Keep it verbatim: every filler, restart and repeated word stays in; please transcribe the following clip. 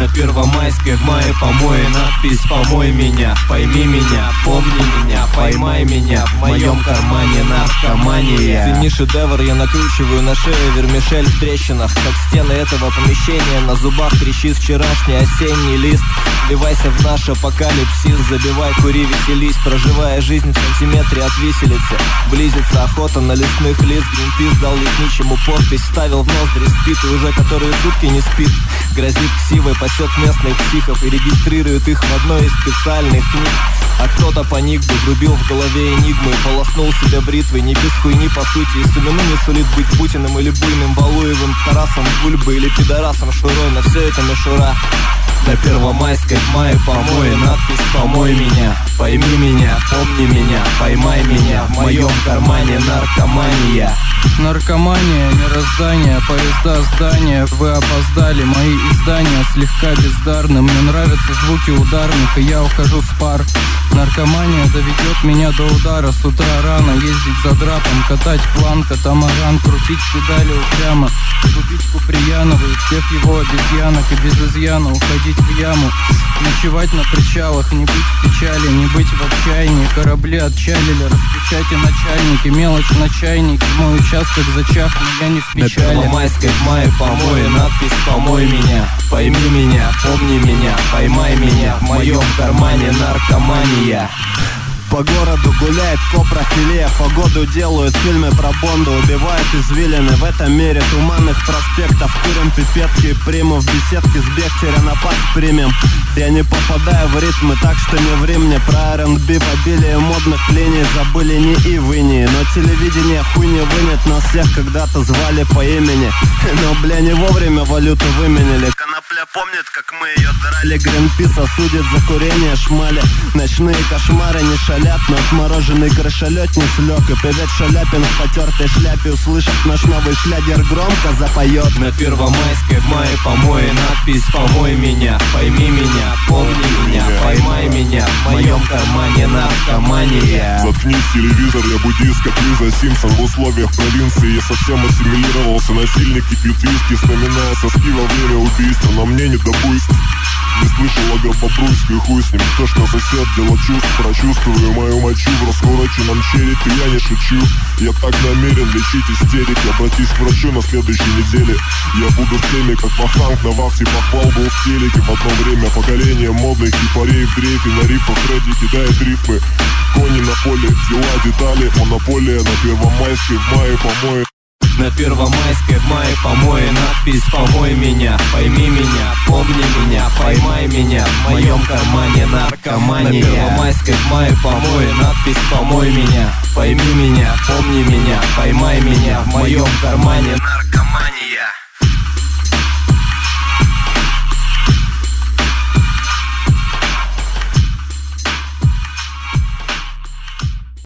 На Первомайской в мае помои надпись «Помой меня, пойми меня, помни меня, поймай меня, в моем кармане наркомания». Цени шедевр, я накручиваю на шею вермишель в трещинах, как стены этого помещения. На зубах трещит вчерашний осенний лист. Вливайся в наш апокалипсис, забивай, кури, веселись, проживая жизнь в сантиметре от виселицы. Близится охота на лесных лиц. Гринпис дал лесничему подпись, ставил в ноздри спит и уже которые сутки не спит. Грозит ксивой, пасет местных психов и регистрирует их в одной из специальных книг. А кто-то паник бы врубил в голове энигмы и полоснул себя бритвой. Не без хуйни по сути, и Сумину не сулит быть Путиным или буйным Валуевым, Тарасом Бульбой или пидорасом Шурой. На все это мишура. На Первомайской в мае помои надпись «Помой меня, пойми меня, помни меня, поймай меня, в моем кармане наркомания». Наркомания, мироздание, поезда, здания. Вы опоздали, мои издания слегка бездарны. Мне нравятся звуки ударных, и я ухожу с пар. Наркомания доведет меня до удара. С утра рано ездить за драпом, катать план, катамаран, крутить педали упрямо, губить Куприянову и всех его обезьянок, и без изъяна уходить в яму, ночевать на причалах, не быть в печали, не быть в отчаянии. Корабли отчалили, распечати начальники, мелочь на чайнике. Мой участок зачах, но я не в печали. На Первомайской в мае помои надпись «Помой меня, пойми меня, помни меня, поймай меня, в моем кармане наркомания». По городу гуляет копрофиле, погоду делают фильмы про Бонда, убивают извилины в этом мире туманных проспектов. Курим пипетки и приму в беседке с Бехтеря на пас примем. Я не попадаю в ритмы, так что не ври мне про эр энд би. В обилии модных линий забыли не и вы не, но телевидение хуй не вынет. Нас всех когда-то звали по имени, но бля не вовремя валюту выменили. Конопля помнит, как мы ее драли. Гринпис осудит за курение шмали. Ночные кошмары не шалят, но отмороженный крышелет не слег. И привет Шаляпин в потертой шляпе, услышав наш новый шлягер, громко запоет. На Первомайской в мае помои надпись «Помой меня, пойми меня, помни меня, поймай меня, в моем кармане наркомания». Заткнись, телевизор, я буддист, как Лиза Симпсон. В условиях провинции я совсем ассимилировался. Насильники пьют виски, вспоминая соски во время убийства. Но мне не до буйств. Не слышал о Гробобруйской, хуй с ним. Кто ж на сосед, дело чувств, прочувствую мою мочу в раскуроченном черепе. Я не шучу, я так намерен лечить истерики. Обратись к врачу на следующей неделе. Я буду в теме, как Вахтанг на вахте похвал был в телеке. В одно время поколение модных кипарей в дрейфе. На рифах Редди кидает рифмы. Кони на поле, дела, детали, монополия. На Первомайской в мае помои. На Первомайской в мае помои надпись «Помой меня, пойми меня, помни меня, поймай меня, в моем кармане наркомания». На Первомайской в мае помои надпись «Помой меня, пойми меня, помни меня, поймай меня, в моем кармане наркомания».